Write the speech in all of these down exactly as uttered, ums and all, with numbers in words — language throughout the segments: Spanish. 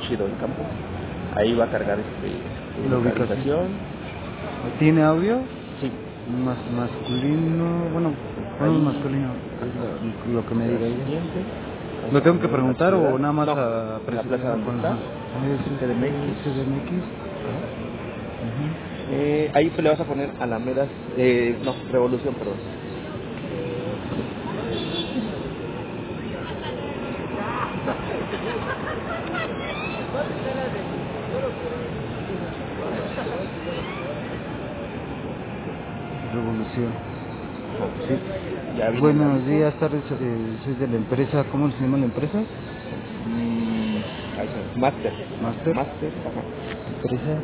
chido en campo. Ahí va a cargar este, la ubicación. ¿Tiene audio? Sí. Mas, masculino, bueno, Ahí, masculino, es lo, lo que me diga ella. ¿Lo tengo que preguntar o nada más no, a presentar? la plaza donde está, C D M X. C D M X. Uh-huh. eh, ahí le vas a poner Alamedas, eh, no, Revolución, perdón. Revolución. Sí. Ya Buenos días, tardes, eh, soy de la empresa, ¿cómo se llama la empresa? Mm, Master. Master. Master, ajá. Empresa.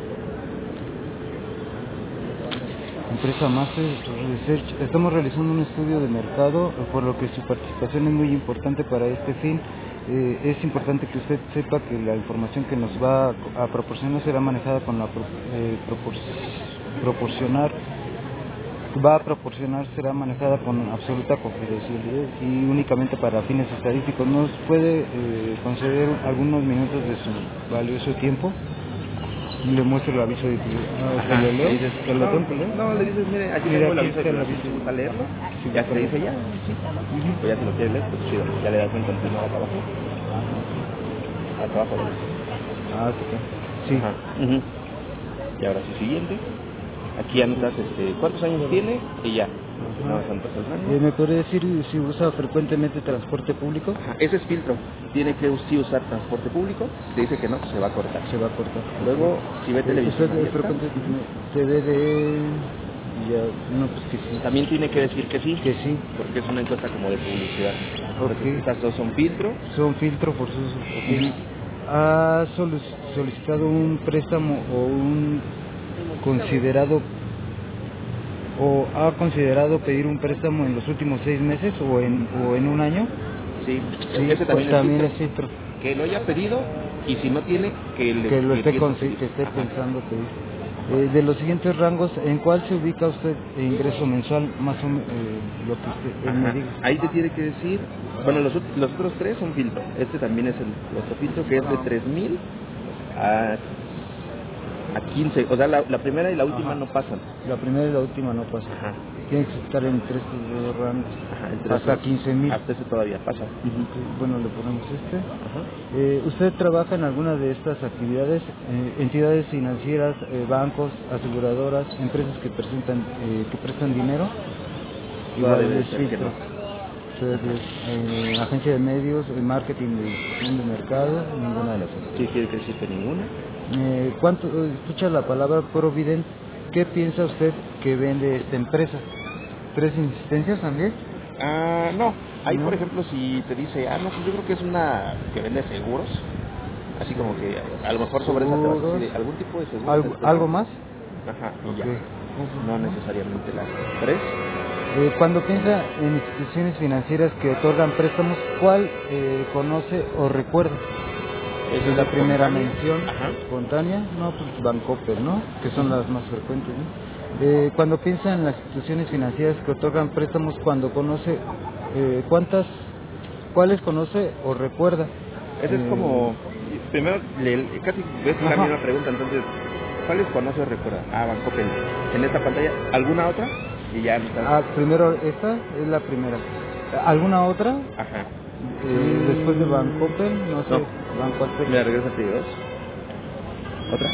Empresa Master Research. Estamos realizando un estudio de mercado, por lo que su participación es muy importante para este fin. Eh, es importante que usted sepa que la información que nos va a proporcionar será manejada con la pro, eh, propor, proporcionar va a proporcionar será manejada con absoluta confidencialidad y únicamente para fines estadísticos. ¿Nos puede eh, conceder algunos minutos de su valioso tiempo? Le muestro el aviso de ah, ¿se lo leo? Dices, ¿Se lo no, tengo que leer? no, le dices, mire, aquí Mira, tengo el aquí aviso de está el privacidad, aviso. ¿te gusta leerlo? Sí, Ya te dice ya, sí. Uh-huh. Pues ya si lo quieres leer, pues chido. Ya le das en continuar acá abajo. Acá abajo. Ah, sí. Ajá. Uh-huh. Y ahora sí, siguiente. Aquí anotas este, cuántos años tiene y ya. No, eh, ¿Me podría decir si usa frecuentemente transporte público? Ajá. Ese es filtro. Tiene que sí usar transporte público. Si dice que no, pues se va a cortar. Se va a cortar. Luego, si ve televisión ¿Usted frecuentemente T V de...? Ya, no, pues que sí. También tiene que decir que sí. Que sí. Porque es una encuesta como de publicidad. Okay. Estas dos son filtro. Son filtro forzosos. Okay. Uh-huh. ¿Ha solicitado un préstamo o un considerado o ha considerado pedir un préstamo en los últimos seis meses o en o en un año? Sí, sí, ese también, pues también es filtro. Que lo haya pedido y si no tiene, que, le, que lo que esté, con, que esté pensando pedir. Eh, de los siguientes rangos, ¿en cuál se ubica usted de ingreso mensual? Más o menos eh, lo que usted él me diga. Ahí te tiene que decir, bueno, los, los otros tres son filtro. Este también es el otro filtro que es de tres mil a a quince, o sea, la, la primera y la última Ajá. no pasan. La primera y la última no pasan. Ajá. Tiene que estar entre estos dos rangos. Ajá, entre hasta quince mil. Hasta ese todavía pasa. Uh-huh. Bueno, le ponemos este. Ajá. Eh, ¿Usted trabaja en alguna de estas actividades? Eh, entidades financieras, eh, bancos, aseguradoras, empresas que presentan, eh, que prestan dinero. Igual debe ser que no. Entonces, eh, agencia de medios, el marketing de distribución de mercado, ninguna de las otras. ¿Qué quiere decir que ninguna? Eh, ¿Cuánto escucha la palabra Provident? ¿Qué piensa usted que vende esta empresa? ¿Tres insistencias también? Ah, no. Ahí, ¿No? por ejemplo, si te dice, ah, no, pues yo creo que es una que vende seguros. Así como que a lo mejor sobre esa te vas a decir algún tipo de seguro. ¿Algo, ¿algo más? Ajá, y okay. ya. No necesariamente las tres. Eh, cuando piensa en instituciones financieras que otorgan préstamos, ¿cuál eh, conoce o recuerda? Esa es la primera mención. Ajá. Espontánea, no, pues Bancoppel, ¿no? Que son uh-huh. las más frecuentes, ¿no? Eh, cuando piensa en las instituciones financieras que otorgan préstamos, cuando conoce, eh, ¿cuántas, cuáles conoce o recuerda? Ese eh, es como, primero, le, casi ves la misma pregunta, entonces, ¿cuáles conoce o recuerda? Ah, Bancoppel. En esta pantalla, ¿alguna otra? Y ya estás... Ah, primero, esta es la primera. ¿Alguna otra? Ajá. Eh, después de Bancoppel, no sé, no. Banco Azteca. Mira, regresa a dos. Otra.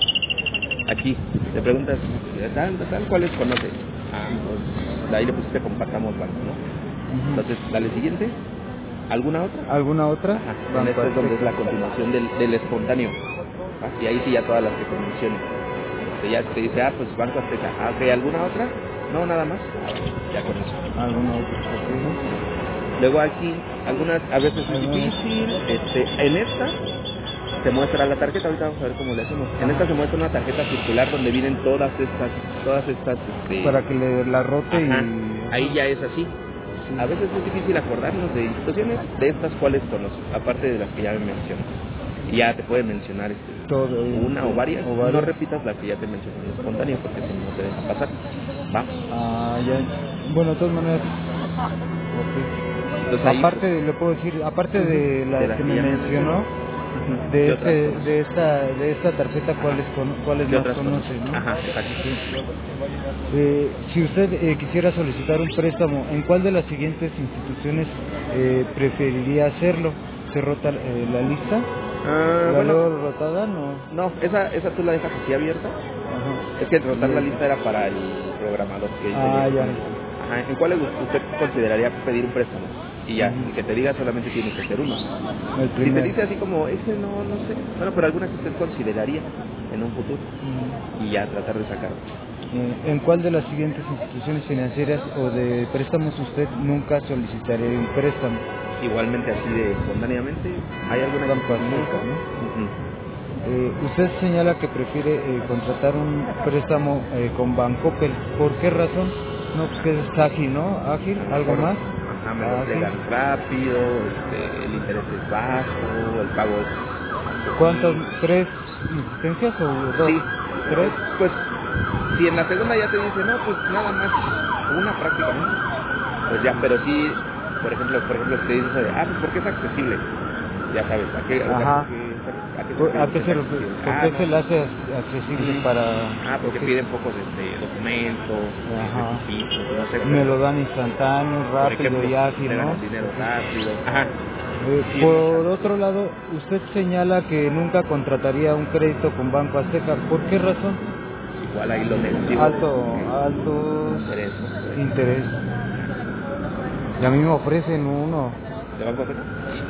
Aquí, te preguntas, ¿tal, tal, cuáles conoces? Ah, pues ahí le pusiste compartamos banco, ¿no? Uh-huh. Entonces, dale siguiente. ¿Alguna otra? ¿Alguna otra? Ajá. En este es donde es la continuación del, del espontáneo. Y ahí sí ya todas las que te menciono. Este, ya te dice, ah, pues Banco Azteca. Ah, ok, ¿alguna otra? No, nada más. Ah, ya con eso. ¿Alguna otra? Okay. Luego aquí, algunas, a veces es difícil, este, en esta se muestra la tarjeta, ahorita vamos a ver cómo le hacemos. En Ajá. esta se muestra una tarjeta circular donde vienen todas estas, todas estas, este... Para que le la rote. Ajá. Y... Ahí ya es así. Sí. A veces es difícil acordarnos de instituciones, de estas cuales conoces, aparte de las que ya me mencioné. Y ya te pueden mencionar este, Todo, una sí. o, varias. o varias, no repitas las que ya te mencioné en espontáneo, porque si no te dejan pasar. ¿Va? Ah, ya. Bueno, de todas maneras... Okay. Entonces, ahí, aparte, le puedo decir, aparte de las de la que, que me mencionó, Ujú. De, ¿Qué este, otras de, esta, de esta tarjeta, ¿cuáles, con, cuáles ¿Qué más otras conoce? conoces? ¿No? Ajá, exacto. Eh, si usted eh, quisiera solicitar un préstamo, ¿en cuál de las siguientes instituciones eh, preferiría hacerlo? ¿Se rota eh, la lista? Ah, ¿La bueno, leo rotada? No. no, esa, esa tú la dejas así abierta. Ajá. Es que rotar Y la el- lista era para el programador que diseñé Ah, ya. justamente. Ajá, ¿en cuál usted consideraría pedir un préstamo? Y ya, Ujú. el que te diga solamente tiene que ser uno. El Si te primero. dice así como, ese no, no sé, bueno, pero alguna que usted consideraría en un futuro Ujú. y ya tratar de sacarlo. Eh, ¿En cuál de las siguientes instituciones financieras o de préstamos usted nunca solicitaría un préstamo? Igualmente así de espontáneamente, ¿hay alguna que Banco Azteca, nunca? ¿no? Ujú. Eh, usted señala que prefiere eh, contratar un préstamo eh, con Bancoppel. ¿Por qué razón? No, pues que es ágil, ¿no? Ágil, A lo ¿algo mejor, más? ajá, me lo Ágil. entregan rápido, este, el interés es bajo, el pago es más ¿Cuántas? poquito. ¿Tres insistencias o dos? Sí, ¿Tres? eh, pues si en la segunda ya te dice, no, pues nada más una prácticamente, pues ya, pero sí, por ejemplo, por ejemplo, si te dice eso de, ah, pues porque es accesible, ya sabes, ¿a qué, o sea, Ajá. porque, a qué se ¿Por, refiere a con qué que es se, refiere? accesible? ¿Por Ah, qué no, se le hace ac- accesible ujú. para...? Ah, porque Ok. piden pocos este, documentos, eh, Ajá. requisitos, no sé, Me pero, lo dan instantáneo, por rápido ejemplo, y ágil, entregan ¿no? el dinero Ok. rápido, ajá, Eh, sí es más por alto, otro lado, usted señala que nunca contrataría un crédito con Banco Azteca. ¿Por qué razón? igual ahí lo negativo es Alto, que altos interés, ¿no? Por ejemplo. interés. Y a mí me ofrecen uno. ¿De Banco Azteca?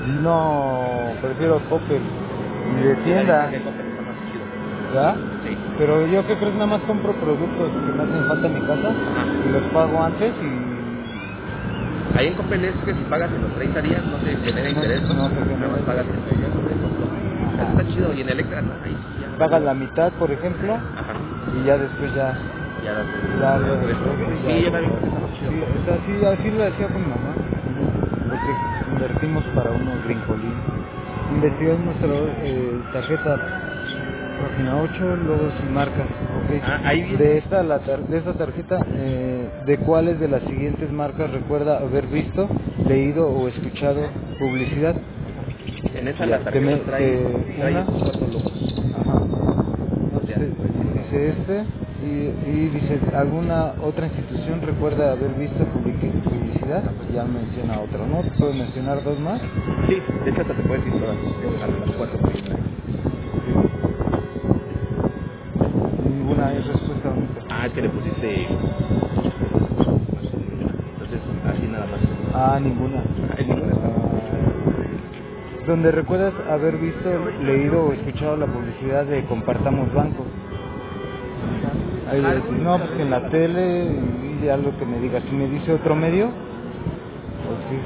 No, prefiero Coppel. Y de Sí, la neta tienda, que Coppel está más chido. ¿verdad? Sí. Pero yo que creo que nada más compro productos que me hacen falta en mi casa Ajá. y los pago antes y Ahí en Coppel es que si pagas en los treinta días no te genera no, interés, ¿no? no se Nada genera más pagas interés. en de costo. Eso Ajá. está chido. Y en Electra no, ahí sí ya Pagas valió. la mitad, por ejemplo, Ajá. y ya después ya Ya das ya el, lo el del resto. resto ya Sí, yo lo también creo das. que está más chido Sí, Coppel. o sea, sí, así lo decía con mi mamá, porque invertimos para unos brincolín. Investigamos nuestra eh, tarjeta, página ocho, logos y marcas, Ah, ahí ok. De viene. esta, la tar- de esta tarjeta, eh, ¿de cuáles de las siguientes marcas recuerda haber visto, leído o escuchado publicidad? En esa Ya, la te me, tarjeta trae, te, trae una, esos cuatro logos. ajá. Entonces ya Dice, te puedes decir. dice este y, y dice, ¿alguna otra institución recuerda haber visto publici- publicidad? Ya menciona otro, ¿no? ¿Puedo mencionar dos más? Sí, de hecho hasta te puedes decir todas. Las, las cuatro que yo traigo. Ninguna es respuesta única. Ah, es que le pusiste. Entonces, así nada más. Ah, ninguna. Ah, en ninguna está. Ah, donde recuerdas haber visto, leído o escuchado la publicidad de Compartamos Banco. Ahí de decir, no, pues que en la tele y ya lo que me diga. Si me dice otro medio, pues sí.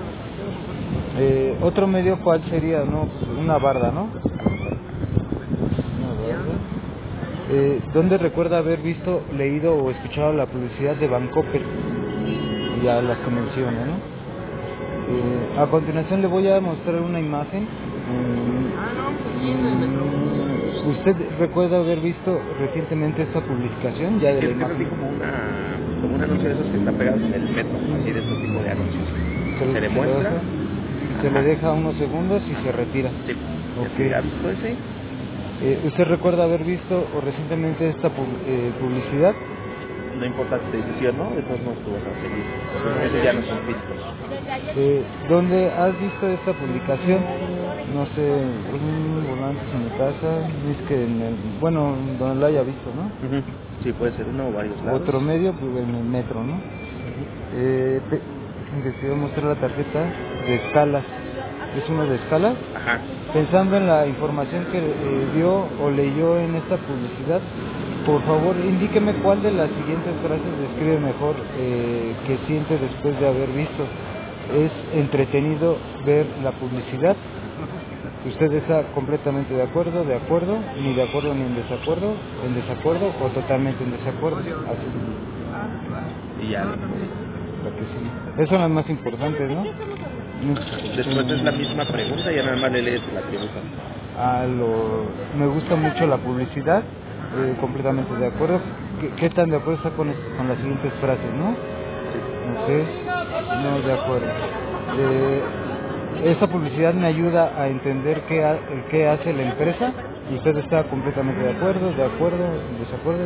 Eh, otro medio, ¿cuál sería? No, pues una barda, ¿no? Una barda. Eh, ¿Dónde recuerda haber visto, leído o escuchado la publicidad de Bancoppel? Ya las que menciono, ¿no? Eh, a continuación le voy a mostrar una imagen. Mm, mm, ¿Usted recuerda haber visto recientemente esta publicación ya de la Es, es así imagen? como una como un anuncio de esos que están pegados en el metro, así de estos tipos de anuncios. Se, Se le se le muestra, deja, se le ajá, deja unos segundos y se ajá, retira. sí, y así, ¿ha Ok. visto ese? Eh, ¿Usted recuerda haber visto o recientemente esta pub- eh, publicidad? No importa si te dice sí o no, de todos modos tú vas a seguir. Esos, esos ya no son filtros. Eh, ¿Dónde has visto esta publicación? No sé, mm, volantes en mi casa, es que en el, bueno, donde lo haya visto, ¿no? Ujú. Sí, puede ser uno o varios lados. Otro medio, pues en el metro, ¿no? Ujú. Eh, pe- les voy a mostrar la tarjeta de escalas. ¿Es uno de escalas? Ajá. Pensando en la información que eh, vio o leyó en esta publicidad, por favor indíqueme cuál de las siguientes frases describe mejor eh, que siente después de haber visto. ¿Es entretenido ver la publicidad? ¿Usted está completamente de acuerdo, de acuerdo, ni de acuerdo ni en desacuerdo, en desacuerdo o totalmente en desacuerdo? Así, Y ya. lo que sí. Eso es lo más importante, ¿no? Después es la misma pregunta y ya nada más le lees la pregunta. A lo, me gusta mucho la publicidad, eh, completamente de acuerdo. ¿Qué, qué tan de acuerdo está con, es- con las siguientes frases, no? Sí. Ok, no de acuerdo. Eh, esta publicidad me ayuda a entender qué, ha- qué hace la empresa. ¿Usted está completamente de acuerdo, de acuerdo, en desacuerdo?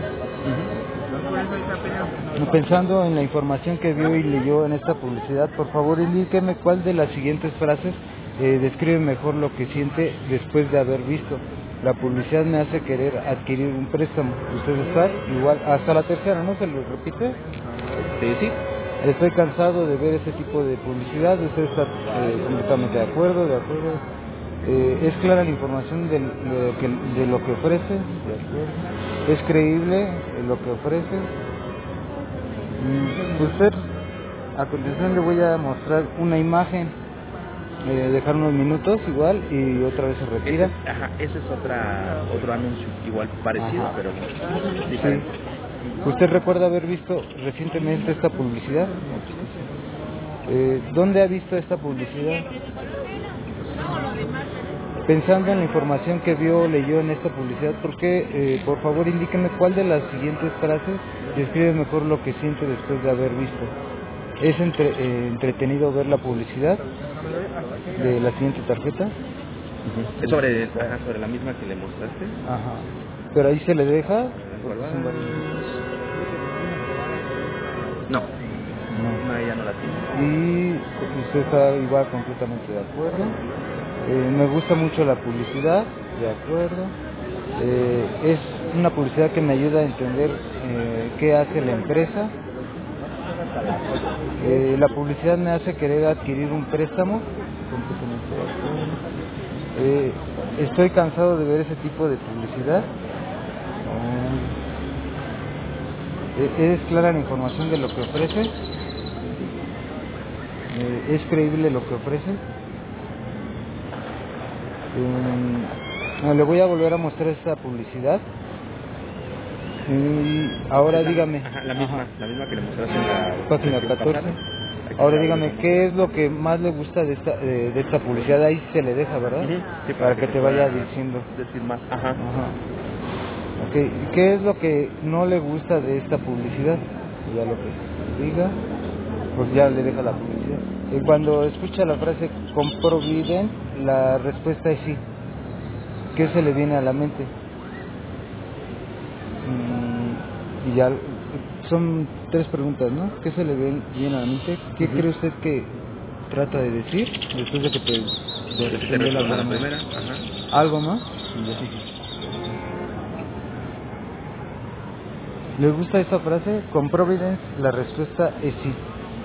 Pensando en la información que vio y leyó en esta publicidad, por favor indíqueme cuál de las siguientes frases eh, describe mejor lo que siente después de haber visto. La publicidad me hace querer adquirir un préstamo. ¿Usted está igual? Hasta la tercera, ¿no? ¿Se lo repite? Sí, sí. Estoy cansado de ver ese tipo de publicidad. ¿Usted está eh, completamente de acuerdo? ¿De acuerdo? Eh, ¿Es clara la información de, de, que, de lo que ofrece? ¿De acuerdo? ¿Es creíble eh, lo que ofrece? Mm, Usted, a continuación le voy a mostrar una imagen, eh, dejar unos minutos igual y otra vez se retira. Ese, ajá, ese es otra, otro anuncio, igual parecido, Ajá. pero Sí. diferente. ¿Usted recuerda haber visto recientemente esta publicidad? Eh, ¿Dónde ha visto esta publicidad? Pensando en la información que vio o leyó en esta publicidad, ¿por qué, eh, por favor, indíqueme cuál de las siguientes frases describe mejor lo que siente después de haber visto? ¿Es entre, eh, entretenido ver la publicidad de la siguiente tarjeta? Ujú. Es sobre, ajá, sobre la misma que le mostraste. Ajá. Pero ahí se le deja. ¿Cuál va? Son varios minutos. No, No. no, ella no la tiene. Y usted está igual completamente de acuerdo. Eh, me gusta mucho la publicidad, de acuerdo. Eh, es una publicidad que me ayuda a entender eh, qué hace la empresa. Eh, la publicidad me hace querer adquirir un préstamo, completamente de acuerdo. Eh, estoy cansado de ver ese tipo de publicidad. Eh, ¿Es clara la información de lo que ofrece? Eh, ¿Es creíble lo que ofrece? Eh, no, le voy a volver a mostrar esta publicidad. Y ahora Es la, dígame. ajá, la misma, Ajá, la misma que le mostraste en la página sesión catorce. pasada. Aquí Ahora está, dígame, ahorita. ¿qué es lo que más le gusta de esta, eh, de esta publicidad? Ahí se le deja, ¿verdad? Ujú. Sí, Para que te vaya diciendo. decir más. Ajá. Ajá. Okay. ¿Qué es lo que no le gusta de esta publicidad? Ya lo que diga, pues ya le deja la publicidad. Y cuando escucha la frase comproviden, la respuesta es sí. ¿Qué se le viene a la mente? Mm, y ya son tres preguntas, ¿no? ¿Qué se le ven- viene a la mente? ¿Qué Ujú. cree usted que trata de decir después de que te, de Desde que te responder la responda la primera? primera. Ajá. ¿Algo más? Y ya. Sí. ¿Le gusta esta frase? Con Providence la respuesta es sí.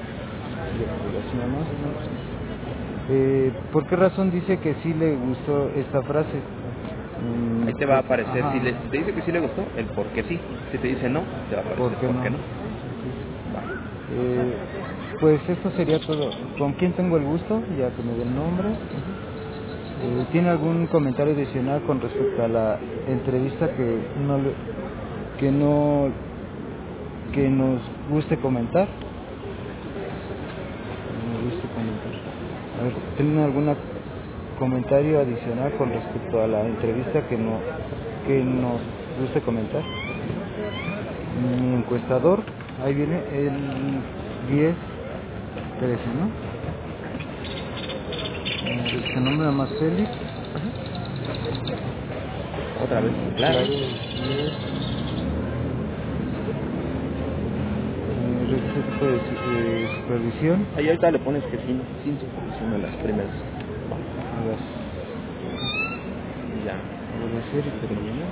Eh, ¿Por qué razón dice que sí le gustó esta frase? Mm, Ahí te va a aparecer, ajá. si, le, si te dice que sí le gustó, el por qué sí. Si te dice no, te va a aparecer ¿Por qué por no? qué no. Va. Eh, pues esto sería todo. ¿Con quién tengo el gusto? Ya que me dé el nombre. Eh, ¿Tiene algún comentario adicional con respecto a la entrevista que no le- que no que nos guste comentar? Me guste comentar. A ver, ¿tienen algún comentario adicional con respecto a la entrevista que no que nos guste comentar? Mi encuestador, ahí viene el diez trece, ¿no? Eh, Se nombra más Félix. Otra vez, claro. Claro, diez. Eh, requisito de, su- de supervisión. Ahí ahorita le pones que sin, sin supervisión a las primeras. Va. A ver, Y ya. obedecer y terminar.